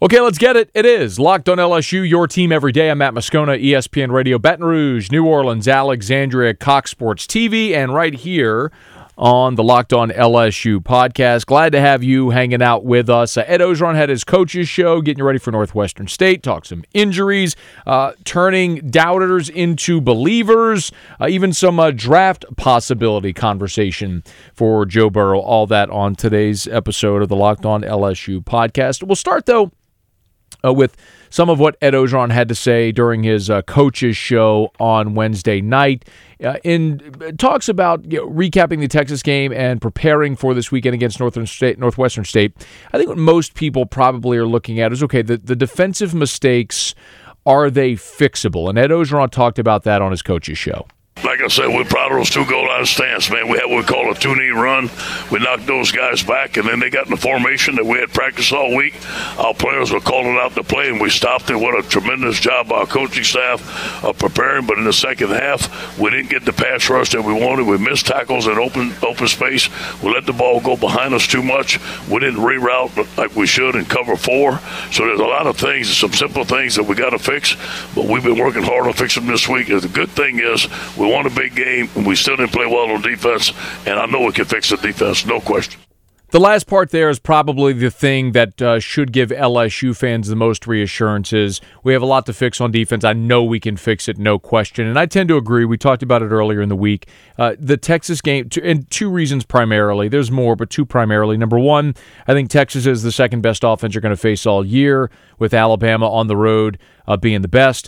Okay, let's get it. It is Locked on LSU, your team every day. I'm Matt Moscona, ESPN Radio, Baton Rouge, New Orleans, Alexandria, Cox Sports TV, and right here on the Locked on LSU podcast. Glad to have you hanging out with us. Ed Orgeron had his coach's show, getting you ready for Northwestern State, talk some injuries, turning doubters into believers, even some draft possibility conversation for Joe Burrow. All that on today's episode of the Locked on LSU podcast. We'll start, though, with some of what Ed Orgeron had to say during his coach's show on Wednesday night. In talks about recapping the Texas game and preparing for this weekend against Northwestern State. I think what most people probably are looking at is, okay, the defensive mistakes, are they fixable? And Ed Orgeron talked about that on his coach's show. Like I said, we're proud of those two goal line stance, man. We had what we call a two-knee run. We knocked those guys back, and then they got in the formation that we had practiced all week. Our players were calling out to play, and we stopped it. What a tremendous job by our coaching staff of preparing. But in the second half, we didn't get the pass rush that we wanted. We missed tackles in open space. We let the ball go behind us too much. We didn't reroute like we should in cover 4. So there's a lot of things, some simple things that we got to fix. But we've been working hard on fixing them this week. And the good thing is we won a big game, and we still didn't play well on defense, and I know we can fix the defense, no question. The last part there is probably the thing that should give LSU fans the most reassurances. We have a lot to fix on defense. I know we can fix it, no question. And I tend to agree. We talked about it earlier in the week. The Texas game, and two reasons primarily. There's more, but two primarily. Number one, I think Texas is the second best offense you're going to face all year, with Alabama on the road being the best.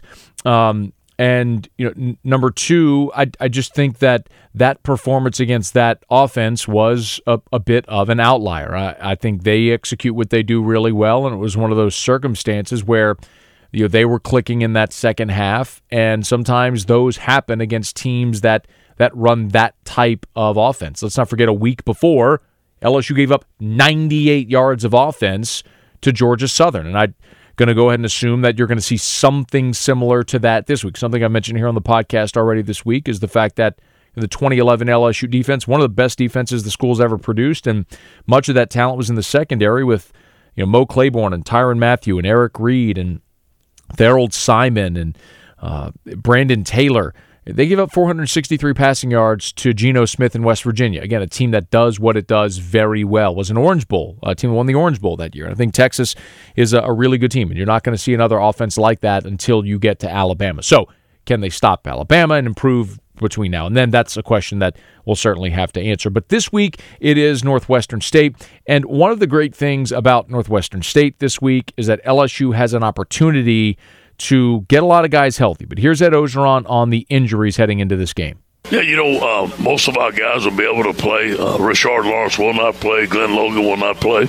And number two, I just think that performance against that offense was a bit of an outlier. I think they execute what they do really well, and it was one of those circumstances where they were clicking in that second half, and sometimes those happen against teams that run that type of offense. Let's not forget, a week before, LSU gave up 98 yards of offense to Georgia Southern, and I'm going to go ahead and assume that you're going to see something similar to that this week. Something I mentioned here on the podcast already this week is the fact that the 2011 LSU defense, one of the best defenses the school's ever produced, and much of that talent was in the secondary with Mo Claiborne and Tyrann Mathieu and Eric Reed and Thorold Simon and Brandon Taylor. They gave up 463 passing yards to Geno Smith in West Virginia. Again, a team that does what it does very well. It was an Orange Bowl, a team that won the Orange Bowl that year. And I think Texas is a really good team, and you're not going to see another offense like that until you get to Alabama. So can they stop Alabama and improve between now and then? That's a question that we'll certainly have to answer. But this week, it is Northwestern State. And one of the great things about Northwestern State this week is that LSU has an opportunity to get a lot of guys healthy. But here's Ed Orgeron on the injuries heading into this game. Yeah, most of our guys will be able to play. Richard Lawrence will not play. Glenn Logan will not play.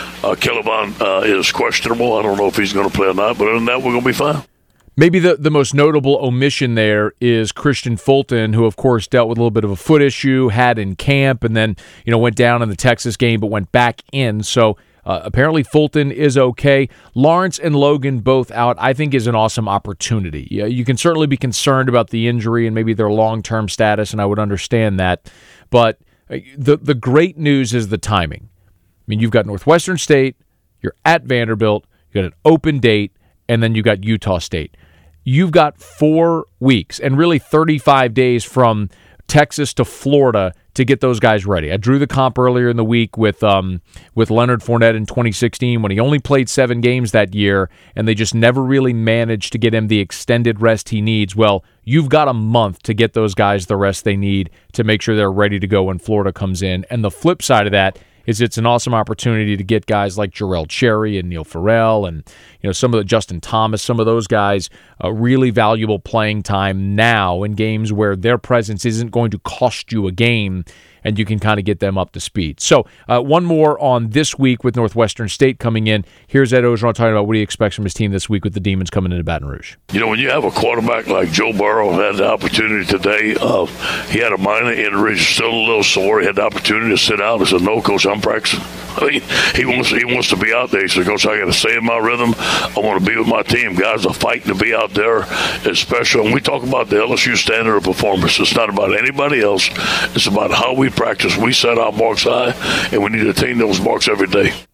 Kelvon is questionable. I don't know if he's going to play or not, but other than that, we're going to be fine. Maybe the most notable omission there is Christian Fulton, who, of course, dealt with a little bit of a foot issue, had in camp, and then went down in the Texas game, but went back in. So apparently Fulton is okay. Lawrence and Logan both out, I think, is an awesome opportunity. You can certainly be concerned about the injury and maybe their long-term status, and I would understand that. But the great news is the timing. I mean, you've got Northwestern State, you're at Vanderbilt, you got an open date, and then you got Utah State. You've got 4 weeks and really 35 days from Texas to Florida to get those guys ready. I drew the comp earlier in the week with Leonard Fournette in 2016 when he only played 7 games that year, and they just never really managed to get him the extended rest he needs. Well, you've got a month to get those guys the rest they need to make sure they're ready to go when Florida comes in. And the flip side of that is it's an awesome opportunity to get guys like Jarrell Cherry and Neil Farrell and some of the Justin Thomas, some of those guys, really valuable playing time now in games where their presence isn't going to cost you a game, and you can kind of get them up to speed. So one more on this week with Northwestern State coming in. Here's Ed Orgeron talking about what he expects from his team this week with the Demons coming into Baton Rouge. When you have a quarterback like Joe Burrow, had the opportunity today, he had a minor injury, still a little sore. He had the opportunity to sit out. I said, no, Coach, I'm practicing. I mean, he wants to be out there. He said, Coach, I got to stay in my rhythm. I want to be with my team. Guys are fighting to be out there. It's special. And we talk about the LSU standard of performance. It's not about anybody else. It's about how we practice. We set our marks high, and we need to attain those marks every day.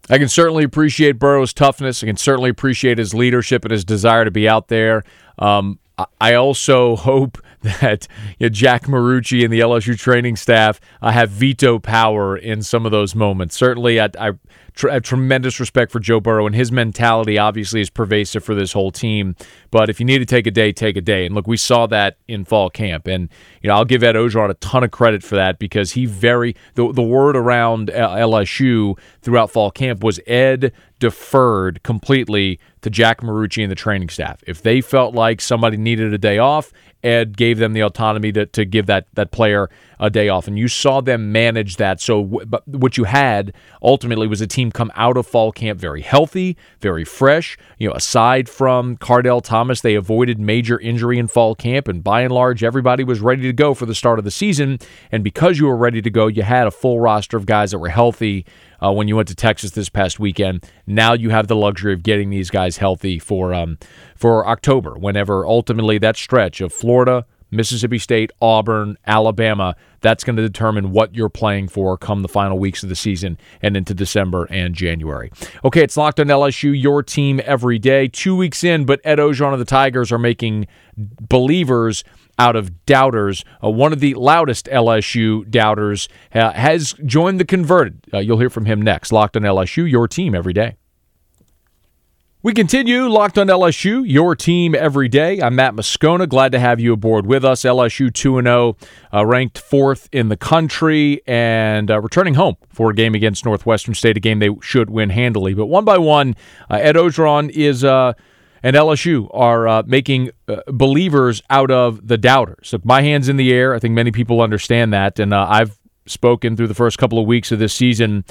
I can certainly appreciate Burrow's toughness. I can certainly appreciate his leadership and his desire to be out there. I also hope that Jack Marucci and the LSU training staff have veto power in some of those moments. Certainly, I have tremendous respect for Joe Burrow, and his mentality obviously is pervasive for this whole team. But if you need to take a day, take a day. And look, we saw that in fall camp. And I'll give Ed Orgeron a ton of credit for that, because the word around LSU throughout fall camp was Ed deferred completely to Jack Marucci and the training staff. If they felt like somebody needed a day off, Ed gave them the autonomy to give that player a day off, and you saw them manage that. So what you had ultimately was a team come out of fall camp very healthy, very fresh. Aside from Cardell Thomas, they avoided major injury in fall camp, and by and large, everybody was ready to go for the start of the season. And because you were ready to go, you had a full roster of guys that were healthy when you went to Texas this past weekend. Now you have the luxury of getting these guys healthy for October, whenever ultimately that stretch of Florida, Mississippi State, Auburn, Alabama, that's going to determine what you're playing for come the final weeks of the season and into December and January. Okay, it's Locked on LSU, your team every day. 2 weeks in, but Ed Orgeron and the Tigers are making believers out of doubters. One of the loudest LSU doubters has joined the converted. You'll hear from him next. Locked on LSU, your team every day. We continue, Locked on LSU, your team every day. I'm Matt Moscona. Glad to have you aboard with us. LSU 2-0, ranked 4th in the country, and returning home for a game against Northwestern State, a game they should win handily. But one by one, Ed Orgeron and LSU are making believers out of the doubters. So my hand's in the air. I think many people understand that, and I've spoken through the first couple of weeks of this season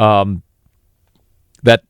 that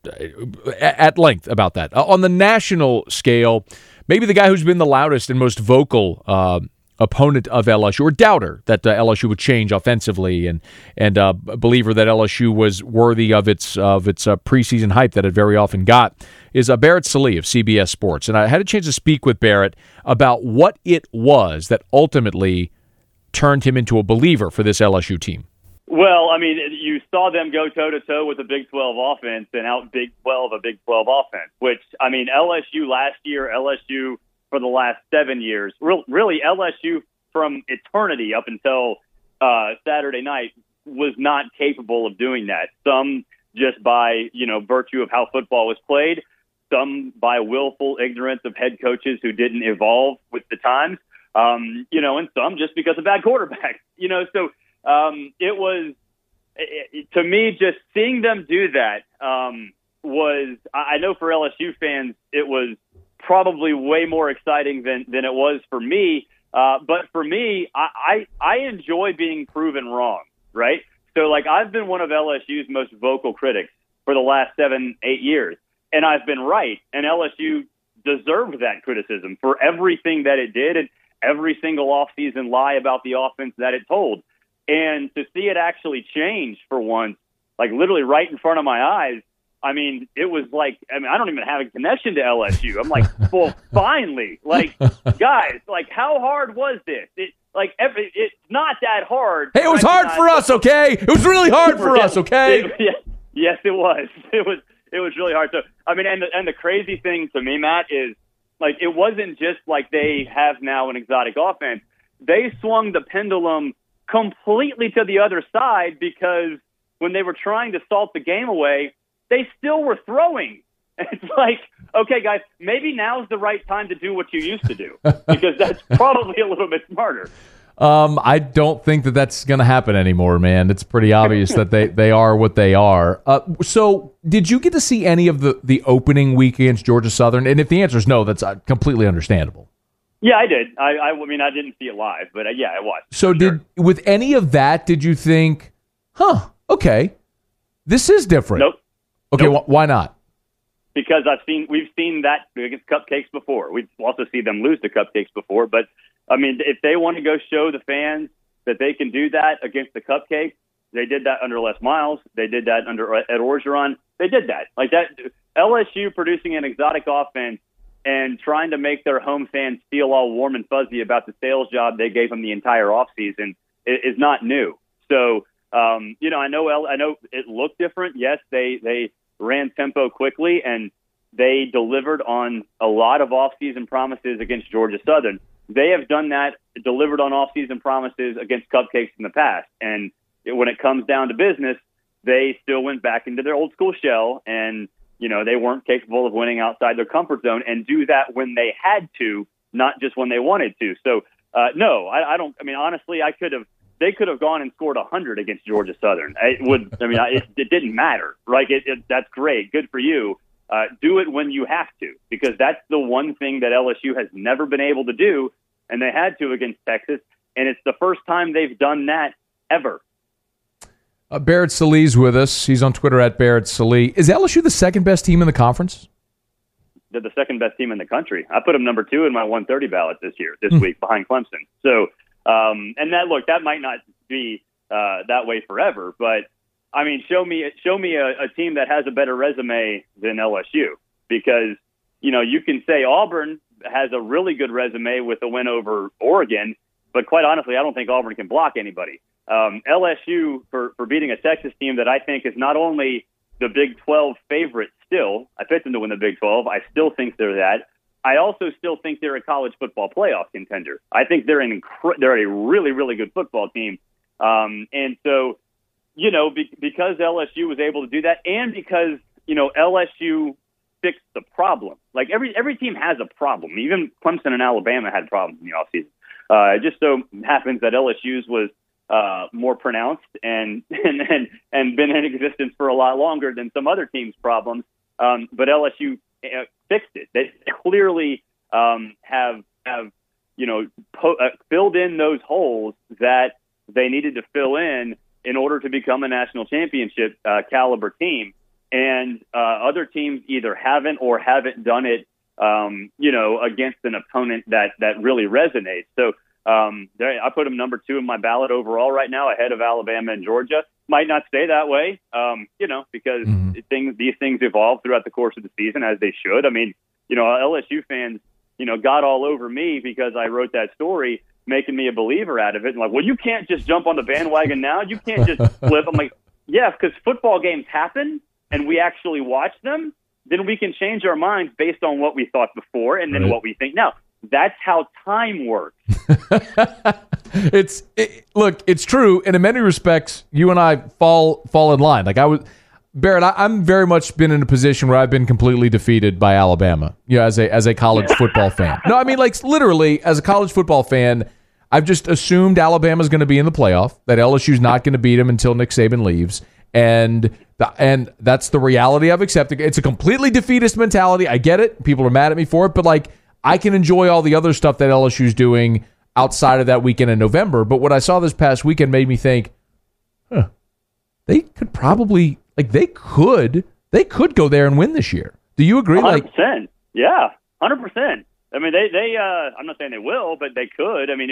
at length about that. On the national scale, maybe the guy who's been the loudest and most vocal opponent of LSU, or doubter that LSU would change offensively, and a believer that LSU was worthy of its preseason hype that it very often got, is Barrett Sallee of CBS Sports. And I had a chance to speak with Barrett about what it was that ultimately turned him into a believer for this LSU team. Well, I mean, you saw them go toe-to-toe with a Big 12 offense and out Big 12 a Big 12 offense, which, I mean, LSU last year, LSU for the last 7 years, really LSU from eternity up until Saturday night was not capable of doing that. Some just by, virtue of how football was played, some by willful ignorance of head coaches who didn't evolve with the times, and some just because of bad quarterbacks, so it was, to me, just seeing them do that was, I know for LSU fans, it was probably way more exciting than it was for me. But for me, I enjoy being proven wrong, right? So, I've been one of LSU's most vocal critics for the last 7-8 years, and I've been right. And LSU deserved that criticism for everything that it did and every single offseason lie about the offense that it told. And to see it actually change for once, literally right in front of my eyes, I mean, it was I don't even have a connection to LSU. I'm like, well, finally, guys, how hard was this? It's not that hard. Hey, it was hard for us, okay? It was really hard for us, okay? Yes, it was. It was really hard. So, I mean, and the crazy thing to me, Matt, is it wasn't just they have now an exotic offense. They swung the pendulum completely to the other side, because when they were trying to salt the game away, they still were throwing. It's okay, guys, maybe now's the right time to do what you used to do, because that's probably a little bit smarter. I don't think that's going to happen anymore, man. It's pretty obvious that they are what they are. So did you get to see any of the opening week against Georgia Southern? And if the answer is no, that's completely understandable. Yeah, I did. I mean, I didn't see it live, but yeah, I watched. So with any of that, did you think, okay, this is different? Nope. Okay, nope. Why not? Because we've seen that against Cupcakes before. We've also seen them lose to Cupcakes before. But I mean, if they want to go show the fans that they can do that against the Cupcakes, they did that under Les Miles. They did that under Ed Orgeron. They did that. LSU producing an exotic offense and trying to make their home fans feel all warm and fuzzy about the sales job they gave them the entire offseason is not new. So, I know it looked different. Yes, they ran tempo quickly, and they delivered on a lot of offseason promises against Georgia Southern. They have done that, delivered on offseason promises against Cupcakes in the past. And when it comes down to business, they still went back into their old school shell, and they weren't capable of winning outside their comfort zone, and do that when they had to, not just when they wanted to. So, no, I don't. I mean, honestly, they could have gone and scored 100 against Georgia Southern. It didn't matter, right? That's great, good for you. Do it when you have to, because that's the one thing that LSU has never been able to do, and they had to against Texas, and it's the first time they've done that ever. Barrett Sallee's with us. He's on Twitter at Barrett Sallee. Is LSU the second best team in the conference? They're the second best team in the country. I put them number 2 in my 130 ballot this week behind Clemson. So, and that might not be that way forever, but I mean, show me a team that has a better resume than LSU, because you can say Auburn has a really good resume with a win over Oregon, but quite honestly, I don't think Auburn can block anybody. LSU for beating a Texas team that I think is not only the Big 12 favorite still. I picked them to win the Big 12. I still think they're that. I also still think they're a college football playoff contender. I think they're a really, really good football team. And so, because LSU was able to do that, and because, LSU fixed the problem. Like every team has a problem. Even Clemson and Alabama had problems in the offseason. It just so happens that LSU's was more pronounced and been in existence for a lot longer than some other teams' problems. But LSU fixed it. They clearly have filled in those holes that they needed to fill in order to become a national championship caliber team. And other teams either haven't done it, against an opponent that really resonates. So I put them number 2 in my ballot overall right now, ahead of Alabama and Georgia. Might not stay that way, because these things evolve throughout the course of the season, as they should. I mean, LSU fans, got all over me because I wrote that story, making me a believer out of it. And like, well, you can't just jump on the bandwagon now. You can't just flip. I'm like, yeah, because football games happen and we actually watch them. Then we can change our minds based on what we thought before and then what we think now. That's how time works. Look, it's true, and in many respects, you and I fall in line. Like Barrett, I'm very much been in a position where I've been completely defeated by Alabama. As a college football fan. No, I mean, like, literally, as a college football fan, I've just assumed Alabama's going to be in the playoff, that LSU's not going to beat them until Nick Saban leaves, and that's the reality I've accepted. It's a completely defeatist mentality. I get it. People are mad at me for it, but like, I can enjoy all the other stuff that LSU's doing outside of that weekend in November. But what I saw this past weekend made me think, they could probably, like, they could go there and win this year. Do you agree? 100%. Yeah, 100%. I mean, they I'm not saying they will, but they could. I mean,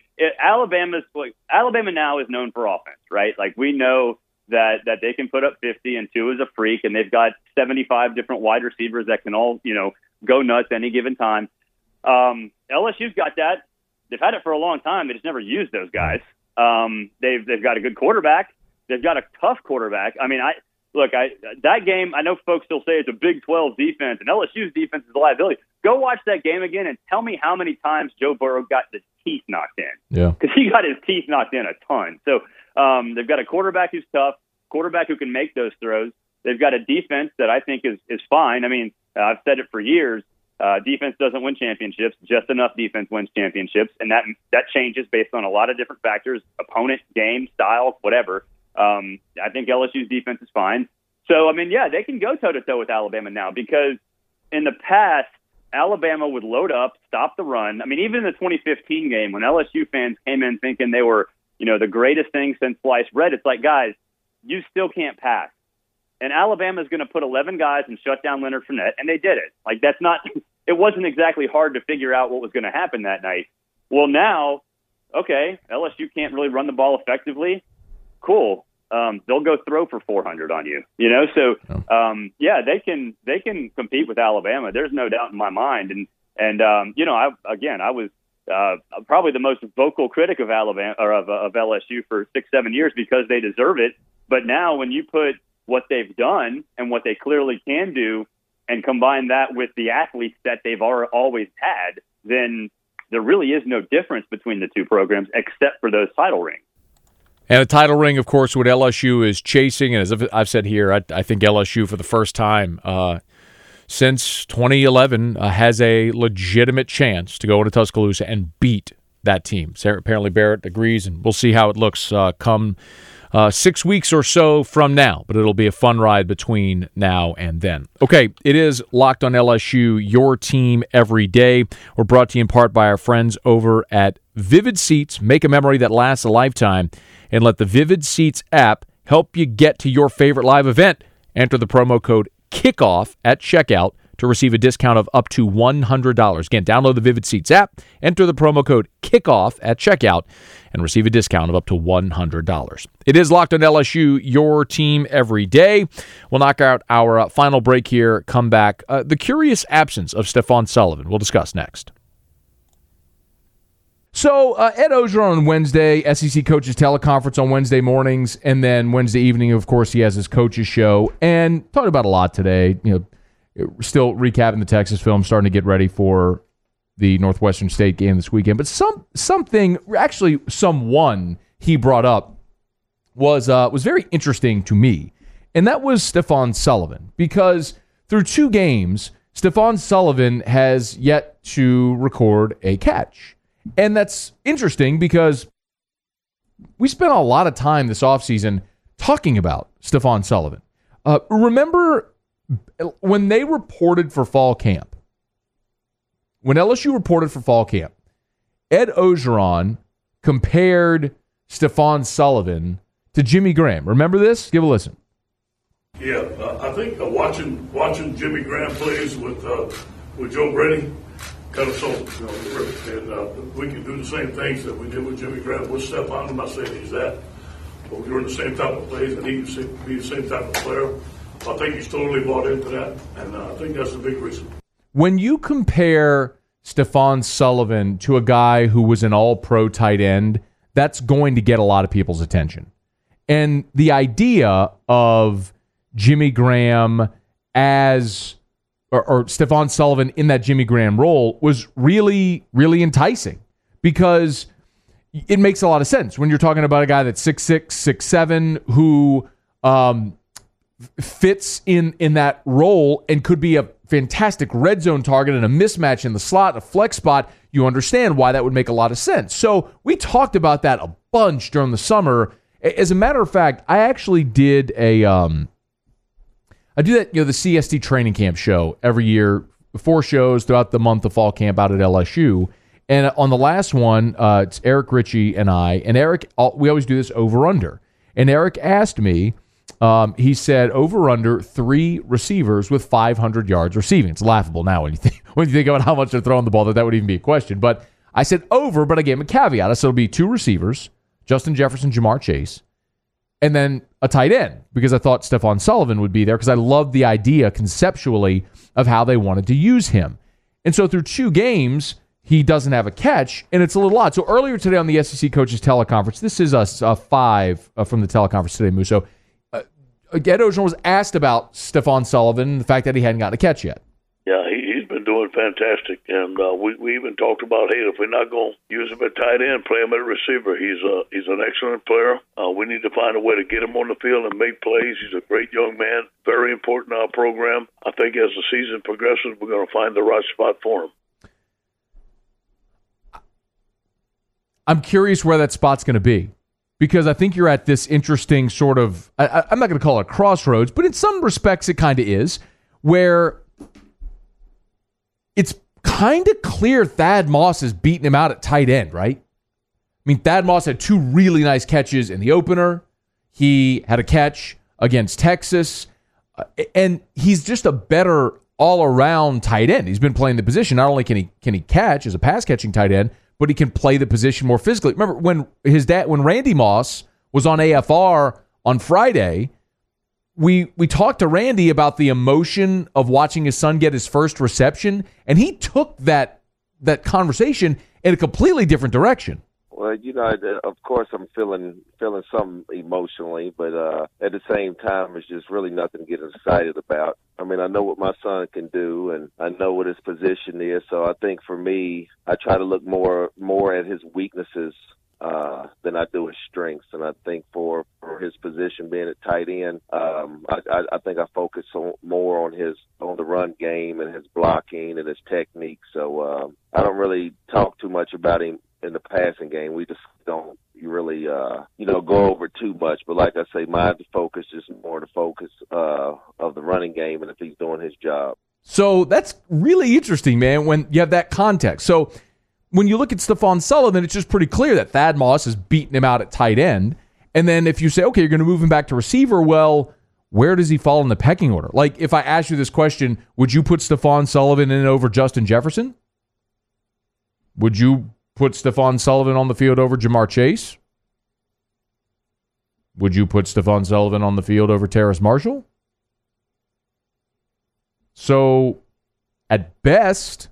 Alabama now is known for offense, right? Like, we know that they can put up 50, and Tua is a freak, and they've got 75 different wide receivers that can all, go nuts any given time. LSU's got that. They've had it for a long time. They just never used those guys. They've got a good quarterback. They've got a tough quarterback. I mean, that game, I know folks still say it's a Big 12 defense, and LSU's defense is a liability. Go watch that game again and tell me how many times Joe Burrow got his teeth knocked in. Yeah. Because he got his teeth knocked in a ton. So they've got a quarterback who's tough, quarterback who can make those throws. They've got a defense that I think is fine. I mean, I've said it for years. Defense doesn't win championships. Just enough defense wins championships, and that changes based on a lot of different factors: opponent, game, style, whatever. I think LSU's defense is fine. So, I mean, yeah, they can go toe-to-toe with Alabama now, because in the past, Alabama would load up, stop the run. I mean, even in the 2015 game, when LSU fans came in thinking they were, the greatest thing since sliced bread, it's like, guys, you still can't pass. And Alabama's going to put 11 guys and shut down Leonard Fournette, and they did it. Like, it wasn't exactly hard to figure out what was going to happen that night. Well, now, okay, LSU can't really run the ball effectively. Cool. They'll go throw for 400 on you, So, they can compete with Alabama. There's no doubt in my mind. And I was probably the most vocal critic of Alabama or of LSU for 6-7 years because they deserve it. But now, when you put what they've done and what they clearly can do, and combine that with the athletes that they've always had, then there really is no difference between the two programs except for those title rings. And a title ring, of course, what LSU is chasing. And as I've said here, I think LSU for the first time since 2011 has a legitimate chance to go into Tuscaloosa and beat that team. Apparently Barrett agrees, and we'll see how it looks come 6 weeks or so from now. But it'll be a fun ride between now and then. Okay, it is Locked on LSU, your team every day. We're brought to you in part by our friends over at Vivid Seats. Make a memory that lasts a lifetime, and let the Vivid Seats app help you get to your favorite live event. Enter the promo code KICKOFF at checkout to receive a discount of up to $100. Again, download the Vivid Seats app, enter the promo code KICKOFF at checkout, and receive a discount of up to $100. It is Locked on LSU, your team every day. We'll knock out our final break here, come back. The curious absence of Stephon Sullivan. We'll discuss next. So Ed Orgeron on Wednesday, SEC Coaches Teleconference on Wednesday mornings, and then Wednesday evening, of course, he has his coaches show, and talked about a lot today. Still recapping the Texas film, starting to get ready for the Northwestern State game this weekend. But someone he brought up was very interesting to me, and that was Stephon Sullivan, because through 2 games, Stephon Sullivan has yet to record a catch. And that's interesting because we spent a lot of time this offseason talking about Stephon Sullivan. Remember when they reported for fall camp? When LSU reported for fall camp, Ed Orgeron compared Stephon Sullivan to Jimmy Graham. Remember this? Give a listen. Yeah, I think watching Jimmy Graham plays with Joe Brady kind of sold it, and we can do the same things that we did with Jimmy Graham with Stephon. I'm not saying he's that, but we were in the same type of plays, and he can be the same type of player. I think he's totally bought into that, and I think that's the big reason. When you compare Stephon Sullivan to a guy who was an all-pro tight end, that's going to get a lot of people's attention. And the idea of Jimmy Graham or Stephon Sullivan in that Jimmy Graham role was really, really enticing, because it makes a lot of sense when you're talking about a guy that's 6'6", 6'7", who fits in that role and could be a fantastic red zone target and a mismatch in the slot, a flex spot. You understand why that would make a lot of sense. So we talked about that a bunch during the summer. As a matter of fact, I actually did I do that, the CST training camp show every year, 4 shows throughout the month of fall camp out at LSU. And on the last one, it's Eric Ritchie and I. And Eric, we always do this over-under. And Eric asked me, he said over-under 3 receivers with 500 yards receiving. It's laughable now when you think about how much they're throwing the ball, that would even be a question. But I said over, but I gave him a caveat. I said it'll be 2 receivers, Justin Jefferson, Jamar Chase, and then a tight end, because I thought Stephon Sullivan would be there, because I loved the idea conceptually of how they wanted to use him. And so through 2 games, he doesn't have a catch, and it's a little odd. So earlier today on the SEC Coaches Teleconference, this is a 5 from the teleconference today, Musso, Ed Orgeron was asked about Stephon Sullivan and the fact that he hadn't gotten a catch yet. Yeah, he's been doing fantastic, and we even talked about, hey, if we're not going to use him at tight end, play him at receiver. He's an excellent player. We need to find a way to get him on the field and make plays. He's a great young man, very important in our program. I think as the season progresses, we're going to find the right spot for him. I'm curious where that spot's going to be, because I think you're at this interesting sort of, I'm not going to call it a crossroads, but in some respects it kind of is, where it's kind of clear Thad Moss is beating him out at tight end, right? I mean, Thad Moss had 2 really nice catches in the opener. He had a catch against Texas, and he's just a better all-around tight end. He's been playing the position. Not only can he catch as a pass-catching tight end, but he can play the position more physically. Remember when Randy Moss was on AFR on Friday, we talked to Randy about the emotion of watching his son get his first reception, and he took that conversation in a completely different direction. Well, of course I'm feeling something emotionally, but at the same time, it's just really nothing to get excited about. I mean, I know what my son can do, and I know what his position is. So I think for me, I try to look more at his weaknesses than I do his strengths. And I think for his position being at tight end, I think I focus more on the run game and his blocking and his technique. So I don't really talk too much about him in the passing game. We just don't really, go over too much. But like I say, my focus is more the focus of the running game and if he's doing his job. So that's really interesting, man, when you have that context. So when you look at Stephon Sullivan, it's just pretty clear that Thad Moss is beating him out at tight end. And then if you say, okay, you're going to move him back to receiver, well, where does he fall in the pecking order? Like, if I ask you this question, would you put Stephon Sullivan in over Justin Jefferson? Would you put Stephon Sullivan on the field over Jamar Chase? Would you put Stephon Sullivan on the field over Terrace Marshall? So, at best,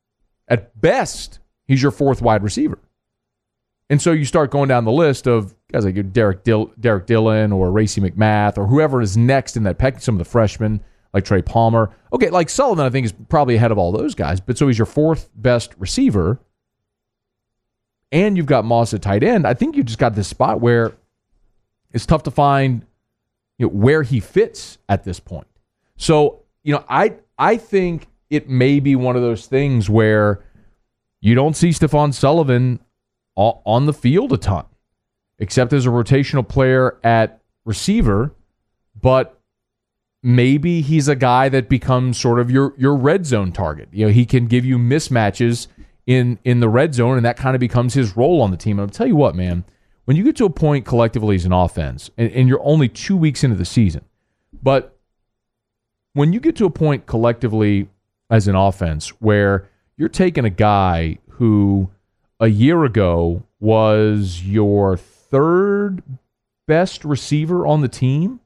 he's your fourth wide receiver. And so you start going down the list of guys like Derek Dillon or Racey McMath or whoever is next in that pecking, some of the freshmen like Trey Palmer. Okay, like Sullivan I think is probably ahead of all those guys, but so he's your fourth best receiver. And you've got Moss at tight end. I think you just got this spot where it's tough to find where he fits at this point. So, I think it may be one of those things where you don't see Stephon Sullivan on the field a ton, except as a rotational player at receiver, but maybe he's a guy that becomes sort of your red zone target. He can give you mismatches in the red zone, and that kind of becomes his role on the team. And I'll tell you what, man, when you get to a point collectively as an offense, and you're only 2 weeks into the season, but when you get to a point collectively as an offense where you're taking a guy who a year ago was your third best receiver on the team.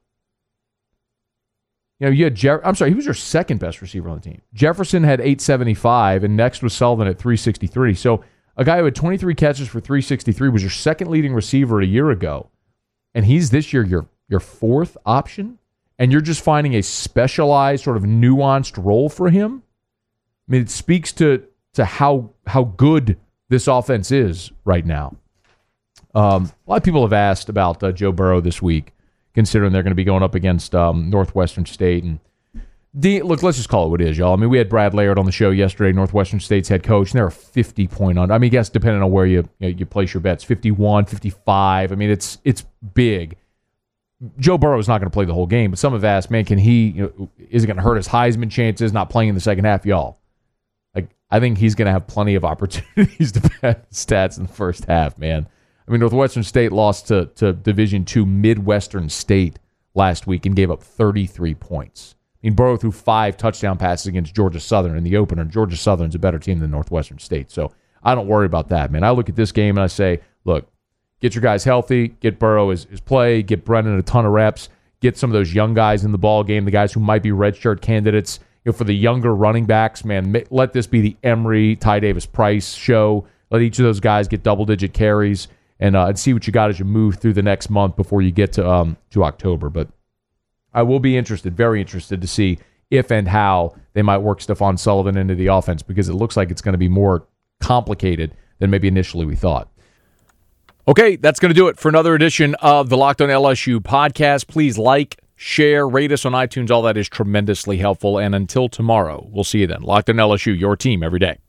You had he was your second best receiver on the team. Jefferson had 875, and next was Sullivan at 363. So a guy who had 23 catches for 363 was your second leading receiver a year ago, and he's this year your fourth option, and you're just finding a specialized sort of nuanced role for him. I mean, it speaks to how good this offense is right now. A lot of people have asked about Joe Burrow this week, considering they're going to be going up against Northwestern State. And look, let's just call it what it is, y'all. I mean, we had Brad Laird on the show yesterday, Northwestern State's head coach, and they're a 50-point under. I mean, I guess depending on where you place your bets, 51, 55. I mean, it's big. Joe Burrow is not going to play the whole game, but some have asked, man, can he? Is it going to hurt his Heisman chances not playing in the second half, y'all? I think he's going to have plenty of opportunities to pad stats in the first half, man. I mean, Northwestern State lost to Division II Midwestern State last week and gave up 33 points. I mean, Burrow threw 5 touchdown passes against Georgia Southern in the opener. Georgia Southern's a better team than Northwestern State, so I don't worry about that, man. I look at this game and I say, look, get your guys healthy, get Burrow his play, get Brennan a ton of reps, get some of those young guys in the ball game, the guys who might be redshirt candidates. For the younger running backs, man, let this be the Emory, Ty Davis Price show. Let each of those guys get double-digit carries and see what you got as you move through the next month before you get to October. But I will be very interested to see if and how they might work Stephon Sullivan into the offense, because it looks like it's going to be more complicated than maybe initially we thought. Okay, that's going to do it for another edition of the Locked On LSU podcast. Please like, share, rate us on iTunes. All that is tremendously helpful. And until tomorrow, we'll see you then. Locked On LSU, your team every day.